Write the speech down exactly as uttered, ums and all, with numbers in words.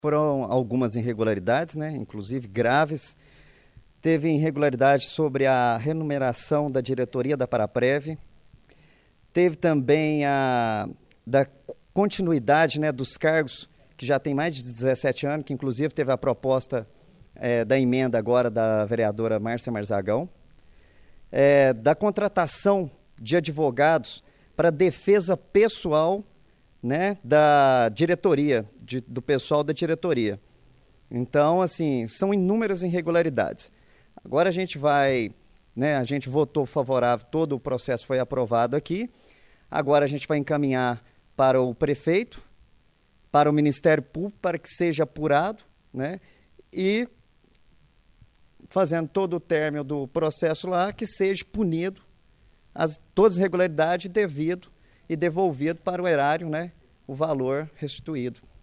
Foram algumas irregularidades, né, inclusive graves. Teve irregularidade sobre a remuneração da diretoria da Paraprev. Teve também a da continuidade, né, dos cargos, que já tem mais de dezessete anos, que inclusive teve a proposta é, da emenda agora da vereadora Márcia Marzagão. É, da contratação de advogados para defesa pessoal, né, da diretoria, de, do pessoal da diretoria. Então, assim, são inúmeras irregularidades. Agora a gente vai, né, a gente votou favorável, todo o processo foi aprovado aqui. Agora a gente vai encaminhar para o prefeito, para o Ministério Público, para que seja apurado, né, e fazendo todo o término do processo lá, que seja punido as, todas as irregularidades devido e devolvido para o erário, né, o valor restituído.